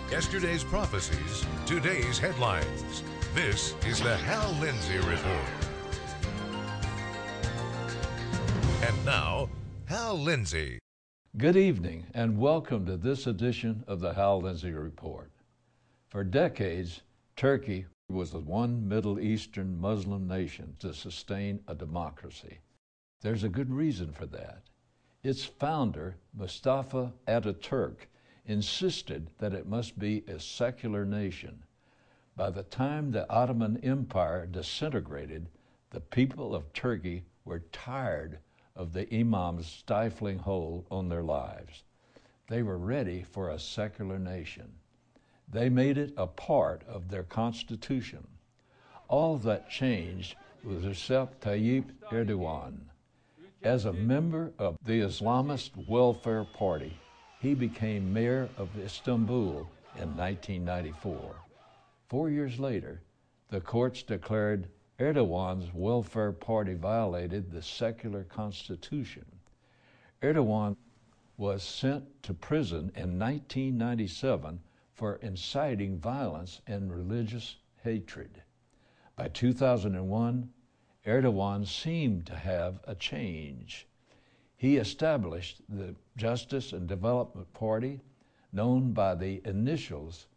Yesterday's prophecies, today's headlines. This is the Hal Lindsey Report. And now, Hal Lindsey. Good evening, and welcome to this edition of the Hal Lindsey Report. For decades, Turkey was the one Middle Eastern Muslim nation to sustain a democracy. There's a good reason for that. Its founder, Mustafa Ataturk, insisted that it must be a secular nation. By the time the Ottoman Empire disintegrated, the people of Turkey were tired of the imam's stifling hold on their lives. They were ready for a secular nation. They made it a part of their constitution. All that changed with Recep Tayyip Erdogan. As a member of the Islamist Welfare Party, he became mayor of Istanbul in 1994. 4 years later, the courts declared Erdogan's welfare party violated the secular constitution. Erdogan was sent to prison in 1997 for inciting violence and religious hatred. By 2001, Erdogan seemed to have a change. He established the Justice and Development Party, known by the initials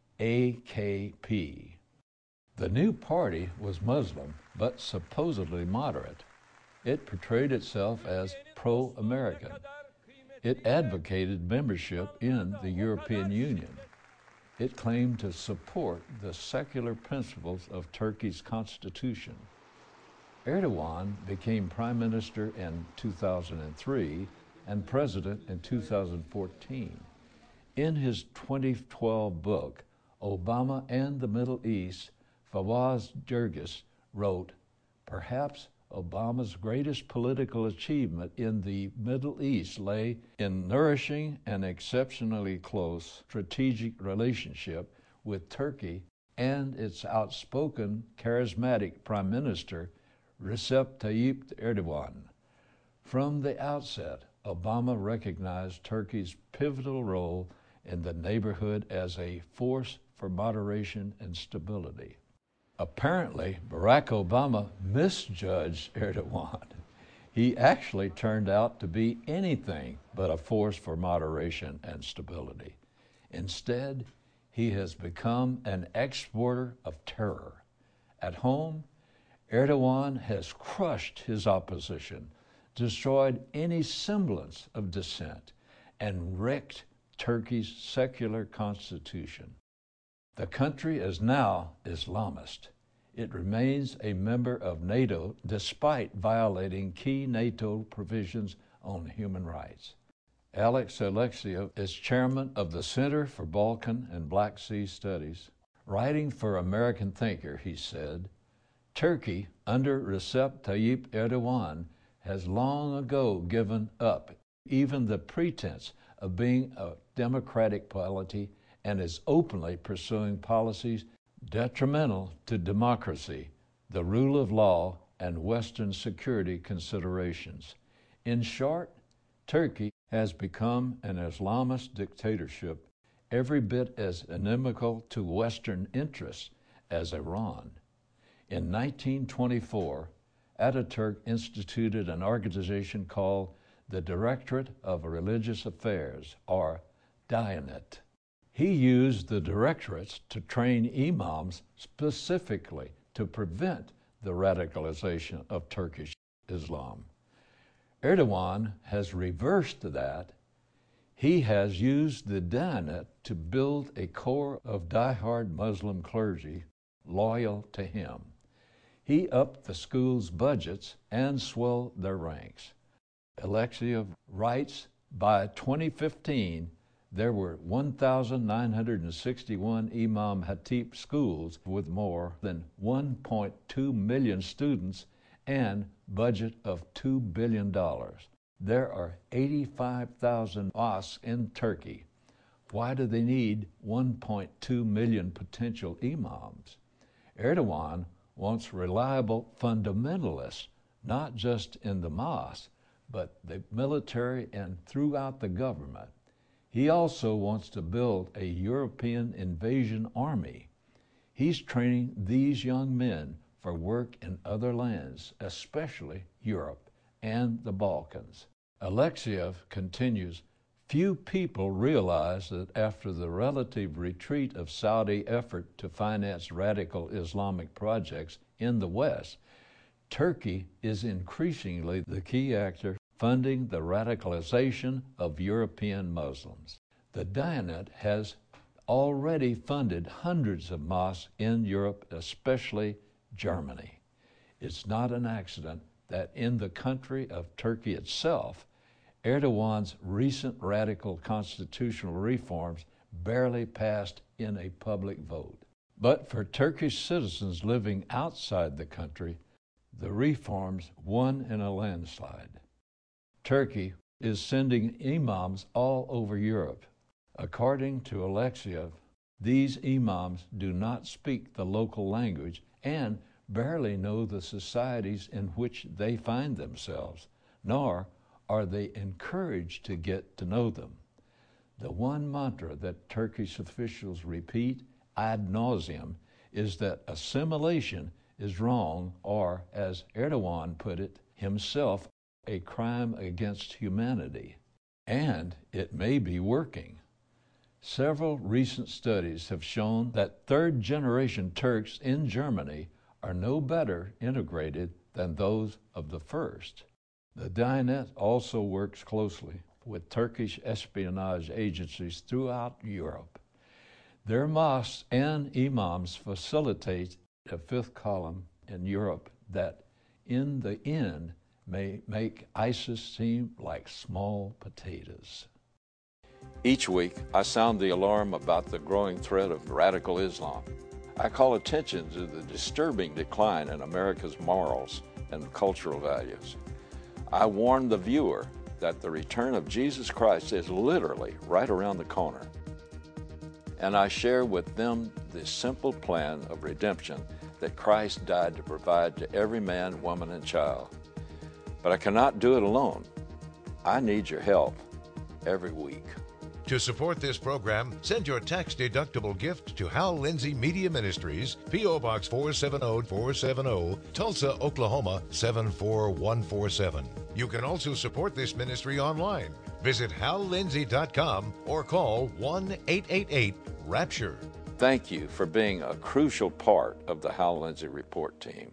AKP. The new party was Muslim, but supposedly moderate. It portrayed itself as pro-American. It advocated membership in the European Union. It claimed to support the secular principles of Turkey's constitution. Erdogan became prime minister in 2003 and president in 2014. In his 2012 book, Obama and the Middle East, Fawaz Gerges wrote, "Perhaps Obama's greatest political achievement in the Middle East lay in nourishing an exceptionally close strategic relationship with Turkey and its outspoken, charismatic prime minister, Recep Tayyip Erdogan." From the outset, Obama recognized Turkey's pivotal role in the neighborhood as a force for moderation and stability. Apparently, Barack Obama misjudged Erdogan. He actually turned out to be anything but a force for moderation and stability. Instead, he has become an exporter of terror. At home, Erdogan has crushed his opposition, destroyed any semblance of dissent, and wrecked Turkey's secular constitution. The country is now Islamist. It remains a member of NATO despite violating key NATO provisions on human rights. Alex Alexiev is chairman of the Center for Balkan and Black Sea Studies. Writing for American Thinker, he said, "Turkey, under Recep Tayyip Erdogan, has long ago given up even the pretense of being a democratic polity and is openly pursuing policies detrimental to democracy, the rule of law, and Western security considerations. In short, Turkey has become an Islamist dictatorship every bit as inimical to Western interests as Iran." In 1924, Ataturk instituted an organization called the Directorate of Religious Affairs, or Diyanet. He used the directorates to train imams specifically to prevent the radicalization of Turkish Islam. Erdogan has reversed that. He has used the Diyanet to build a core of diehard Muslim clergy loyal to him. He upped the school's budgets and swelled their ranks. Alexiev writes, by 2015, there were 1,961 Imam Hatip schools with more than 1.2 million students and budget of $2 billion. There are 85,000 mosques in Turkey. Why do they need 1.2 million potential imams? Erdogan wants reliable fundamentalists, not just in the mosque, but the military and throughout the government. He also wants to build a European invasion army. He's training these young men for work in other lands, especially Europe and the Balkans. Alexeyev continues, few people realize that after the relative retreat of Saudi effort to finance radical Islamic projects in the West, Turkey is increasingly the key actor funding the radicalization of European Muslims. The Diyanet has already funded hundreds of mosques in Europe, especially Germany. It's not an accident that in the country of Turkey itself, Erdogan's recent radical constitutional reforms barely passed in a public vote. But for Turkish citizens living outside the country, the reforms won in a landslide. Turkey is sending imams all over Europe. According to Alexeyev, these imams do not speak the local language and barely know the societies in which they find themselves, nor are they encouraged to get to know them. The one mantra that Turkish officials repeat ad nauseum is that assimilation is wrong, or, as Erdogan put it himself, a crime against humanity. And it may be working. Several recent studies have shown that third-generation Turks in Germany are no better integrated than those of the first. The Diyanet also works closely with Turkish espionage agencies throughout Europe. Their mosques and imams facilitate a fifth column in Europe that, in the end, may make ISIS seem like small potatoes. Each week, I sound the alarm about the growing threat of radical Islam. I call attention to the disturbing decline in America's morals and cultural values. I warn the viewer that the return of Jesus Christ is literally right around the corner. And I share with them the simple plan of redemption that Christ died to provide to every man, woman, and child. But I cannot do it alone. I need your help every week. To support this program, send your tax-deductible gift to Hal Lindsey Media Ministries, P.O. Box 470-470, Tulsa, Oklahoma 74147. You can also support this ministry online. Visit hallindsey.com or call 1-888-RAPTURE. Thank you for being a crucial part of the Hal Lindsey Report team.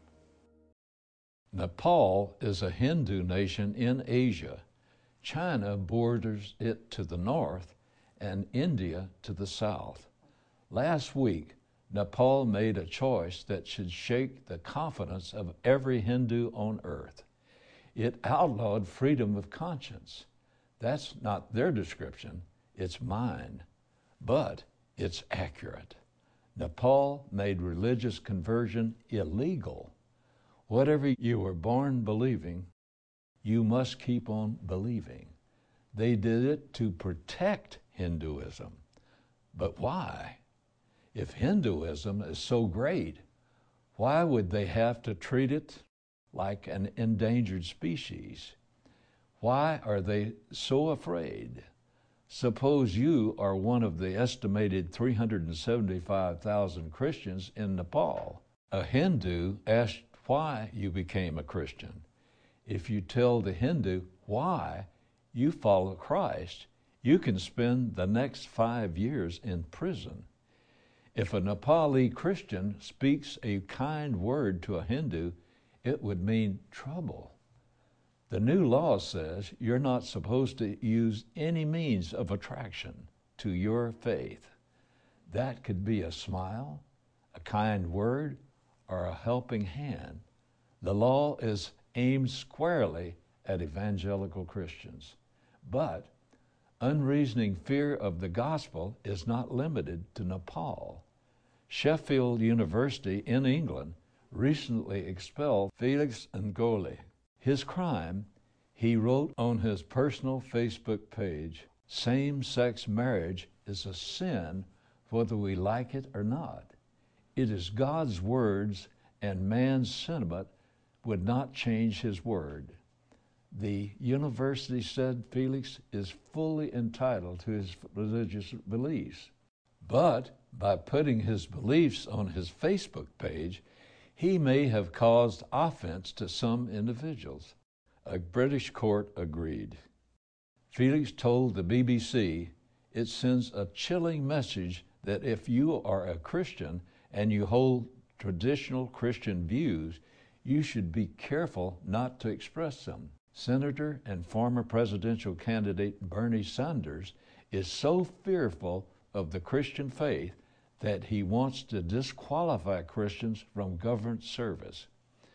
Nepal is a Hindu nation in Asia. China borders it to the north and India to the south. Last week, Nepal made a choice that should shake the confidence of every Hindu on earth. It outlawed freedom of conscience. That's not their description, it's mine, but it's accurate. Nepal made religious conversion illegal. Whatever you were born believing, you must keep on believing. They did it to protect Hinduism. But why? If Hinduism is so great, why would they have to treat it like an endangered species? Why are they so afraid? Suppose you are one of the estimated 375,000 Christians in Nepal. A Hindu asked why you became a Christian. If you tell the Hindu why you follow Christ, you can spend the next 5 years in prison. If a Nepali Christian speaks a kind word to a Hindu, it would mean trouble. The new law says you're not supposed to use any means of attraction to your faith. That could be a smile, a kind word, or a helping hand. The law is aimed squarely at evangelical Christians. But unreasoning fear of the gospel is not limited to Nepal. Sheffield University in England recently expelled Felix N'Goli. His crime, he wrote on his personal Facebook page, same-sex marriage is a sin whether we like it or not. It is God's words, and man's sentiment would not change his word. The university, said Felix, is fully entitled to his religious beliefs. But by putting his beliefs on his Facebook page, he may have caused offense to some individuals. A British court agreed. Felix told the BBC, it sends a chilling message that if you are a Christian and you hold traditional Christian views, you should be careful not to express them. Senator and former presidential candidate Bernie Sanders is so fearful of the Christian faith that he wants to disqualify Christians from government service.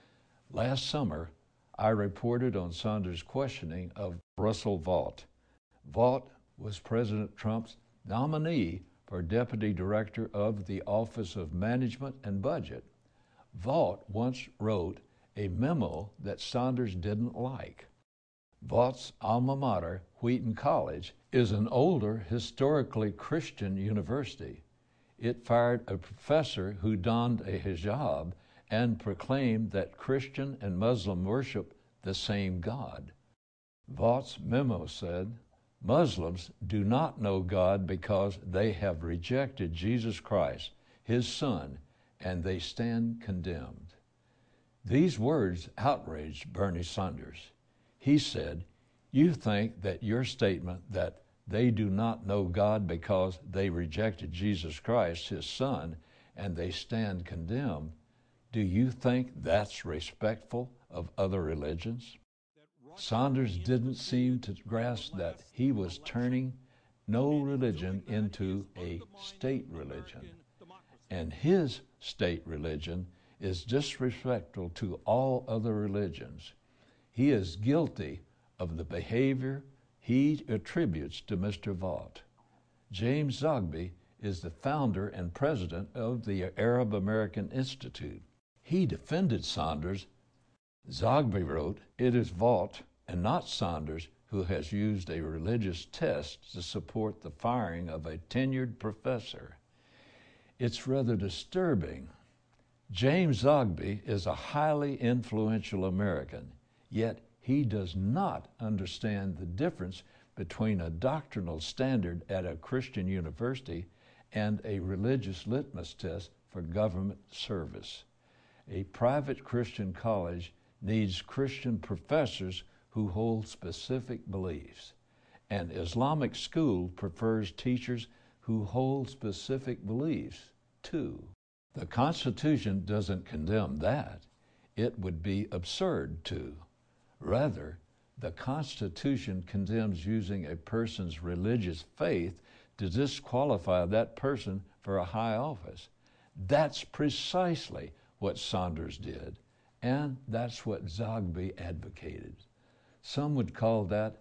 Last summer, I reported on Sanders' questioning of Russell Vought. Vought was President Trump's nominee for Deputy Director of the Office of Management and Budget. Vought once wrote a memo that Sanders didn't like. Vaught's alma mater, Wheaton College, is an older, historically Christian university. It fired a professor who donned a hijab and proclaimed that Christian and Muslim worship the same God. Vaught's memo said, Muslims do not know God because they have rejected Jesus Christ, his Son, and they stand condemned. These words outraged Bernie Sanders. He said, you think that your statement that they do not know God because they rejected Jesus Christ, his Son, and they stand condemned, do you think that's respectful of other religions? Sanders didn't seem to grasp that he was turning no religion into a state religion, and his state religion is disrespectful to all other religions. He is guilty of the behavior he attributes to Mr. Vaught. James Zogby is the founder and president of the Arab American Institute. He defended Sanders. Zogby wrote, it is Vaught and not Sanders who has used a religious test to support the firing of a tenured professor. It's rather disturbing. James Zogby is a highly influential American, yet he does not understand the difference between a doctrinal standard at a Christian university and a religious litmus test for government service. A private Christian college needs Christian professors who hold specific beliefs. An Islamic school prefers teachers who hold specific beliefs, too. The Constitution doesn't condemn that. It would be absurd to. Rather, the Constitution condemns using a person's religious faith to disqualify that person for a high office. That's precisely what Sanders did, and that's what Zogby advocated. Some would call that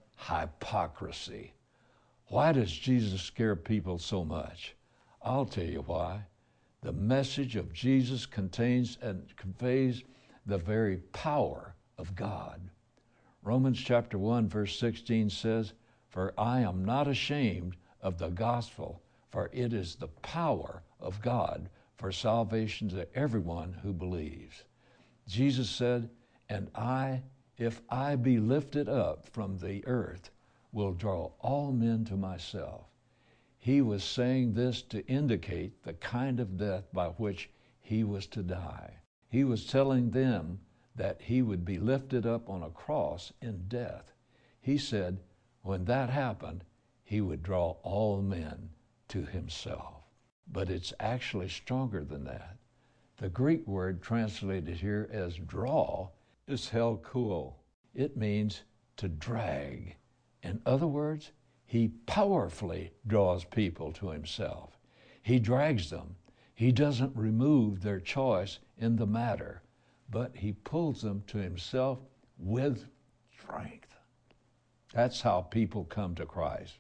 hypocrisy. Why does Jesus scare people so much? I'll tell you why. The message of Jesus contains and conveys the very power of God. Romans chapter 1, verse 16 says, for I am not ashamed of the gospel, for it is the power of God for salvation to everyone who believes. Jesus said, and if I be lifted up from the earth, will draw all men to myself. He was saying this to indicate the kind of death by which he was to die. He was telling them that he would be lifted up on a cross in death. He said, when that happened, he would draw all men to himself. But it's actually stronger than that. The Greek word translated here as draw is helkuo. It means to drag. In other words, he powerfully draws people to himself. He drags them. He doesn't remove their choice in the matter, but he pulls them to himself with strength. That's how people come to Christ.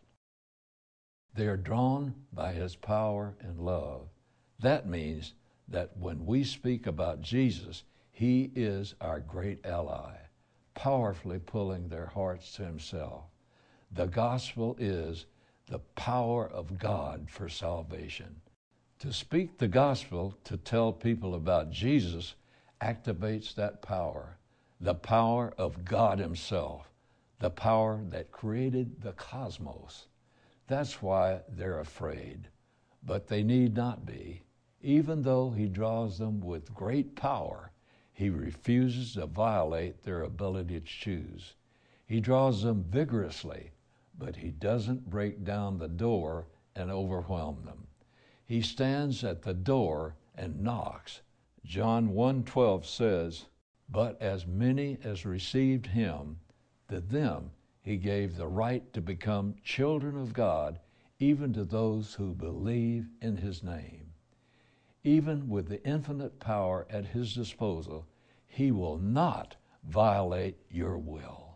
They are drawn by his power and love. That means that when we speak about Jesus, he is our great ally, powerfully pulling their hearts to himself. The gospel is the power of God for salvation. To speak the gospel, to tell people about Jesus, activates that power, the power of God himself, the power that created the cosmos. That's why they're afraid. But they need not be. Even though he draws them with great power, he refuses to violate their ability to choose. He draws them vigorously, but he doesn't break down the door and overwhelm them. He stands at the door and knocks. John 1:12 says, "But as many as received him, to them he gave the right to become children of God, even to those who believe in his name." Even with the infinite power at his disposal, he will not violate your will.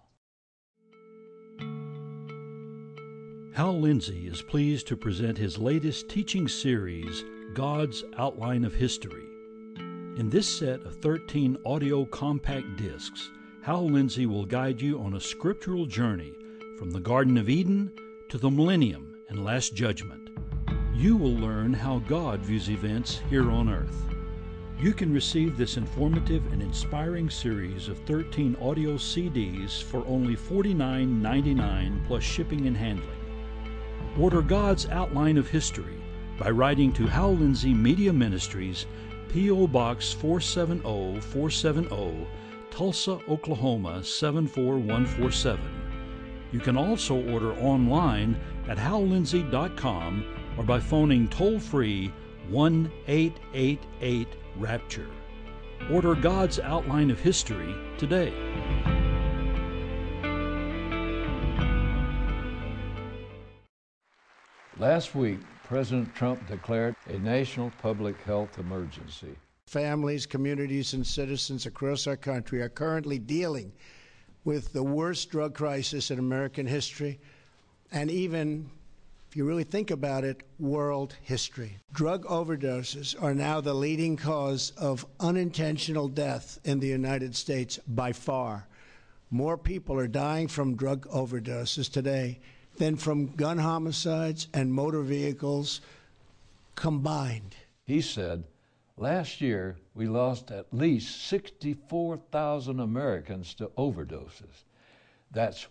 Hal Lindsey is pleased to present his latest teaching series, God's Outline of History. In this set of 13 audio compact discs, Hal Lindsey will guide you on a scriptural journey from the Garden of Eden to the Millennium and Last Judgment. You will learn how God views events here on earth. You can receive this informative and inspiring series of 13 audio CDs for only $49.99 plus shipping and handling. Order God's Outline of History by writing to Hal Lindsey Media Ministries, P.O. Box 470470, Tulsa, Oklahoma 74147. You can also order online at hallindsey.com or by phoning toll-free 1-888-RAPTURE. Order God's Outline of History today. Last week, President Trump declared a national public health emergency. Families, communities, and citizens across our country are currently dealing with the worst drug crisis in American history, and even, if you really think about it, world history. Drug overdoses are now the leading cause of unintentional death in the United States by far. More people are dying from drug overdoses today than from gun homicides and motor vehicles combined. He said, last year we lost at least 64,000 Americans to overdoses. That's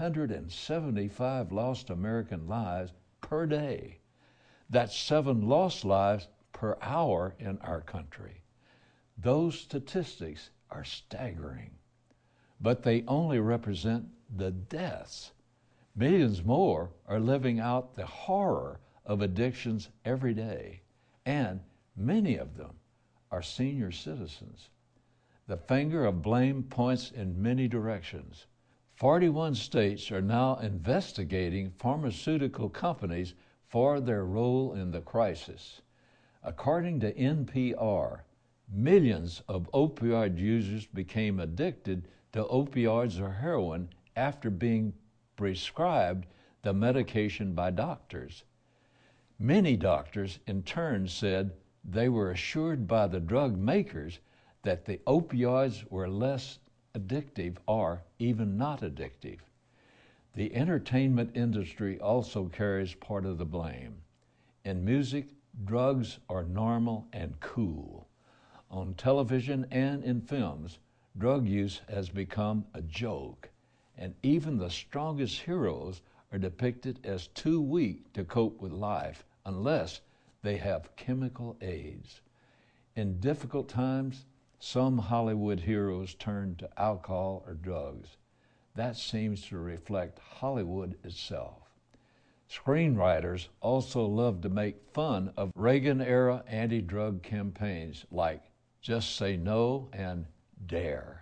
175 lost American lives per day. That's 7 lost lives per hour in our country. Those statistics are staggering, but they only represent the deaths. Millions more are living out the horror of addictions every day, and many of them are senior citizens. The finger of blame points in many directions. 41 states are now investigating pharmaceutical companies for their role in the crisis. According to NPR, millions of opioid users became addicted to opioids or heroin after being prescribed the medication by doctors. Many doctors in turn said they were assured by the drug makers that the opioids were less addictive or even not addictive. The entertainment industry also carries part of the blame. In music, drugs are normal and cool. On television and in films, drug use has become a joke, and even the strongest heroes are depicted as too weak to cope with life unless they have chemical aids. In difficult times, some Hollywood heroes turn to alcohol or drugs. That seems to reflect Hollywood itself. Screenwriters also love to make fun of Reagan-era anti-drug campaigns like Just Say No and Dare.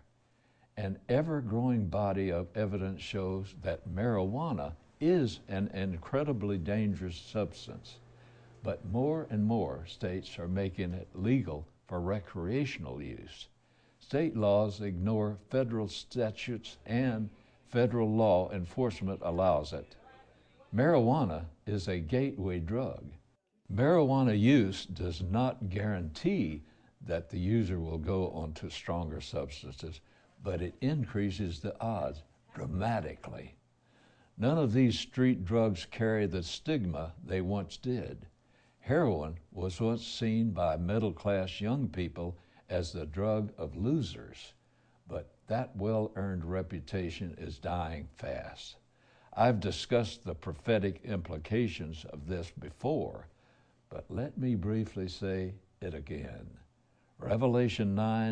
An ever-growing body of evidence shows that marijuana is an incredibly dangerous substance, but more and more states are making it legal for recreational use. State laws ignore federal statutes, and federal law enforcement allows it. Marijuana is a gateway drug. Marijuana use does not guarantee that the user will go on to stronger substances, but it increases the odds dramatically. None of these street drugs carry the stigma they once did. Heroin was once seen by middle-class young people as the drug of losers, but that well-earned reputation is dying fast. I've discussed the prophetic implications of this before, but let me briefly say it again. Revelation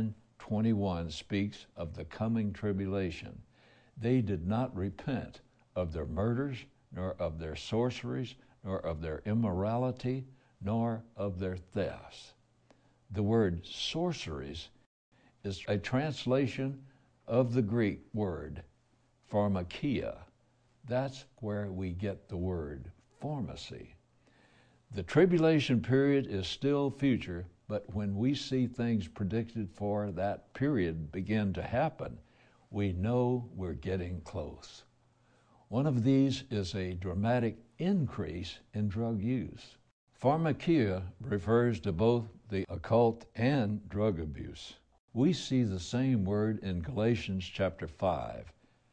9:21 speaks of the coming tribulation. They did not repent of their murders, nor of their sorceries, nor of their immorality, nor of their thefts. The word sorceries is a translation of the Greek word pharmakia. That's where we get the word pharmacy. The tribulation period is still future, but when we see things predicted for that period begin to happen, we know we're getting close. One of these is a dramatic increase in drug use. Pharmakia refers to both the occult and drug abuse. We see the same word in Galatians chapter 5.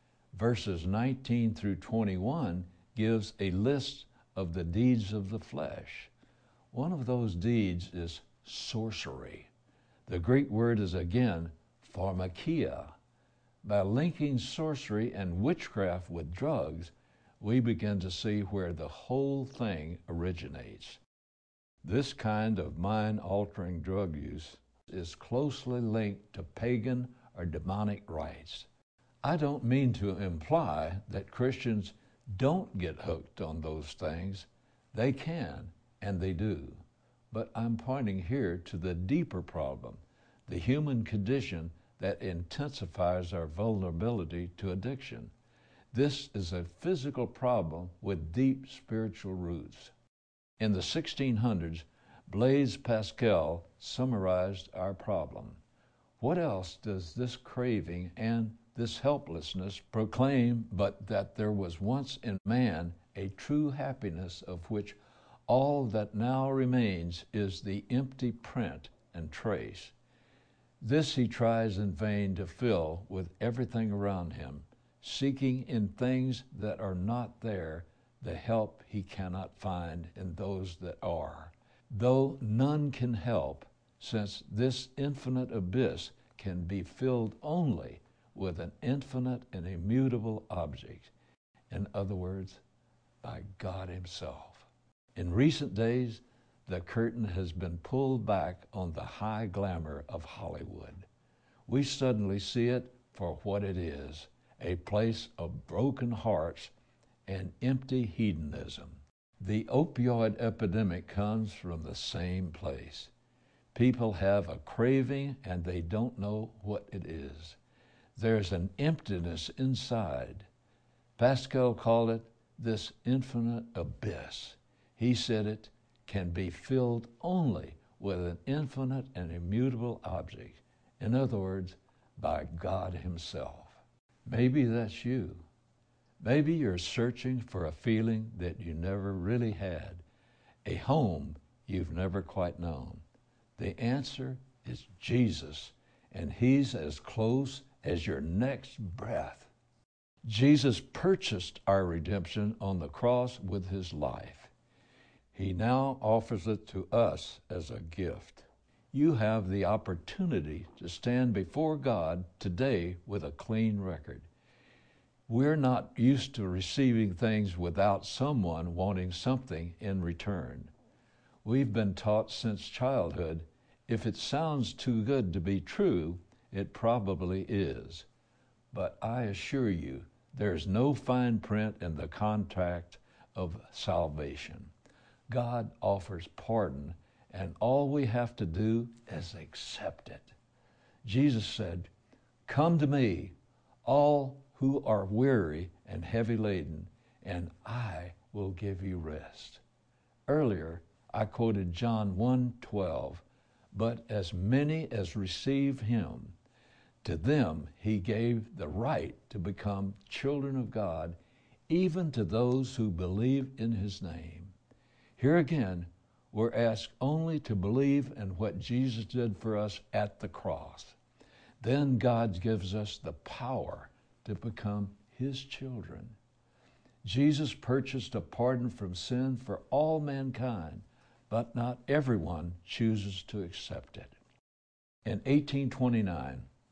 Verses 19 through 21 gives a list of the deeds of the flesh. One of those deeds is sorcery. The Greek word is again pharmakia. By linking sorcery and witchcraft with drugs, we begin to see where the whole thing originates. This kind of mind-altering drug use is closely linked to pagan or demonic rites. I don't mean to imply that Christians don't get hooked on those things. They can, and they do. But I'm pointing here to the deeper problem, the human condition that intensifies our vulnerability to addiction. This is a physical problem with deep spiritual roots. In the 1600s, Blaise Pascal summarized our problem. What else does this craving and this helplessness proclaim but that there was once in man a true happiness of which all that now remains is the empty print and trace. This he tries in vain to fill with everything around him, seeking in things that are not there the help he cannot find in those that are. Though none can help, since this infinite abyss can be filled only with an infinite and immutable object. In other words, by God Himself. In recent days, the curtain has been pulled back on the high glamour of Hollywood. We suddenly see it for what it is, a place of broken hearts and empty hedonism. The opioid epidemic comes from the same place. People have a craving and they don't know what it is. There's an emptiness inside. Pascal called it this infinite abyss. He said it can be filled only with an infinite and immutable object. In other words, by God Himself. Maybe that's you. Maybe you're searching for a feeling that you never really had, a home you've never quite known. The answer is Jesus, and He's as close as your next breath. Jesus purchased our redemption on the cross with His life. He now offers it to us as a gift. You have the opportunity to stand before God today with a clean record. We're not used to receiving things without someone wanting something in return. We've been taught since childhood, if it sounds too good to be true, it probably is. But I assure you, there's no fine print in the contract of salvation. God offers pardon, and all we have to do is accept it. Jesus said, "Come to me, all who are weary and heavy laden, and I will give you rest." Earlier, I quoted John 1:12, "But as many as receive Him, to them He gave the right to become children of God, even to those who believe in His name." Here again, we're asked only to believe in what Jesus did for us at the cross. Then God gives us the power to become His children. Jesus purchased a pardon from sin for all mankind, but not everyone chooses to accept it. In 1829,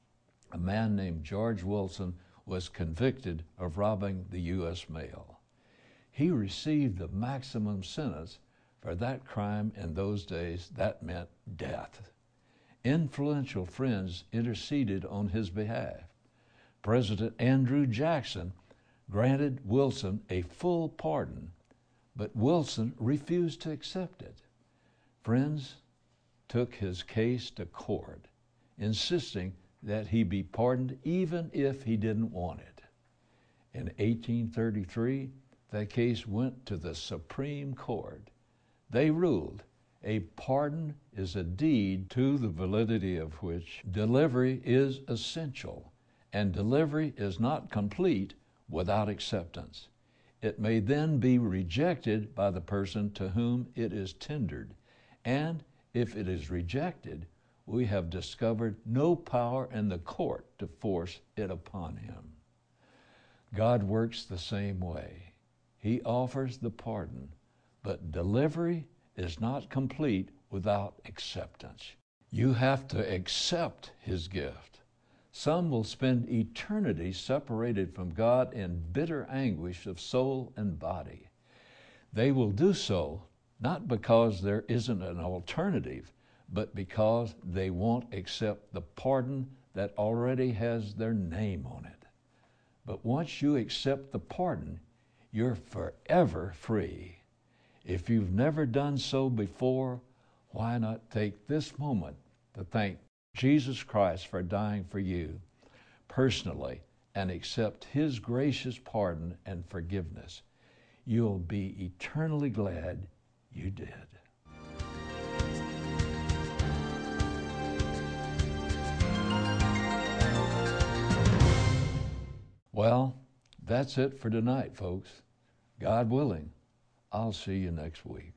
a man named George Wilson was convicted of robbing the U.S. mail. He received the maximum sentence for that crime. In those days, that meant death. Influential friends interceded on his behalf. President Andrew Jackson granted Wilson a full pardon, but Wilson refused to accept it. Friends took his case to court, insisting that he be pardoned even if he didn't want it. In 1833, the case went to the Supreme Court. They ruled a pardon is a deed to the validity of which delivery is essential, and delivery is not complete without acceptance. It may then be rejected by the person to whom it is tendered, and if it is rejected, we have discovered no power in the court to force it upon him. God works the same way. He offers the pardon, but delivery is not complete without acceptance. You have to accept his gift. Some will spend eternity separated from God in bitter anguish of soul and body. They will do so not because there isn't an alternative, but because they won't accept the pardon that already has their name on it. But once you accept the pardon, you're forever free. If you've never done so before, why not take this moment to thank Jesus Christ for dying for you personally and accept his gracious pardon and forgiveness? You'll be eternally glad you did. Well, that's it for tonight, folks. God willing, I'll see you next week.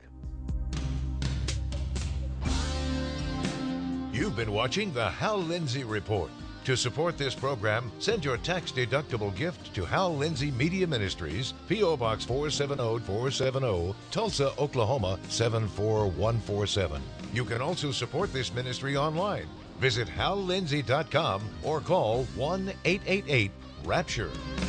You've been watching the Hal Lindsey Report. To support this program, send your tax-deductible gift to Hal Lindsey Media Ministries, P.O. Box 470470, Tulsa, Oklahoma 74147. You can also support this ministry online. Visit hallindsey.com or call 1-888-RAPTURE.